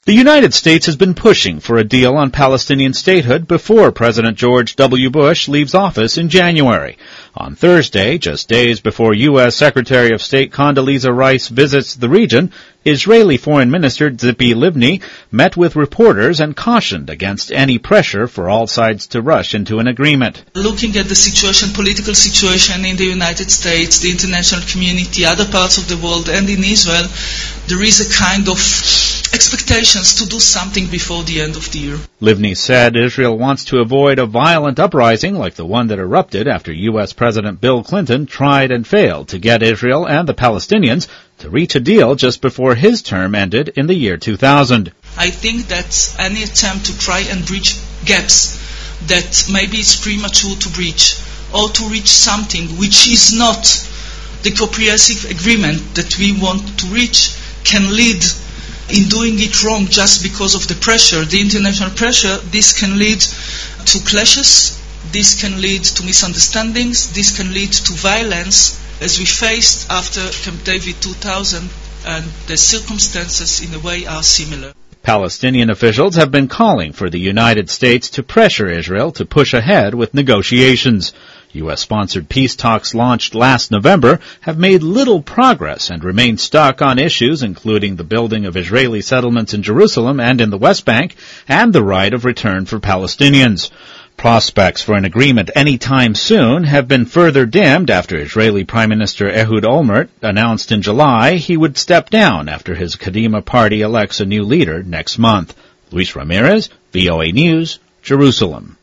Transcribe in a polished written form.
The United States has been pushing for a deal on Palestinian statehood before President George W. Bush leaves office in January. On Thursday, just days before U.S. Secretary of State Condoleezza Rice visits the region, Israeli Foreign Minister Tzipi Livni met with reporters and cautioned against any pressure for all sides to rush into an agreement. Looking at the situation, political situation in the United States, the international community, other parts of the world, and in Israel, there is a kind of expectations to do something before the end of the year. Livni said Israel wants to avoid a violent uprising like the one that erupted after U.S. President Bill Clinton tried and failed to get Israel and the Palestinians to reach a deal just before his term ended in the year 2000. I think that any attempt to try and bridge gaps that maybe it's premature to breach, or to reach something which is not the comprehensive agreement that we want to reach, can lead in doing it wrong just because of the pressure, the international pressure. This can lead to clashes, this can lead to misunderstandings, this can lead to violence, as we faced after Camp David 2000, and the circumstances in a way are similar. Palestinian officials have been calling for the United States to pressure Israel to push ahead with negotiations. U.S.-sponsored peace talks launched last November have made little progress and remain stuck on issues including the building of Israeli settlements in Jerusalem and in the West Bank and the right of return for Palestinians. Prospects for an agreement anytime soon have been further dimmed after Israeli Prime Minister Ehud Olmert announced in July he would step down after his Kadima party elects a new leader next month. Luis Ramirez, VOA News, Jerusalem.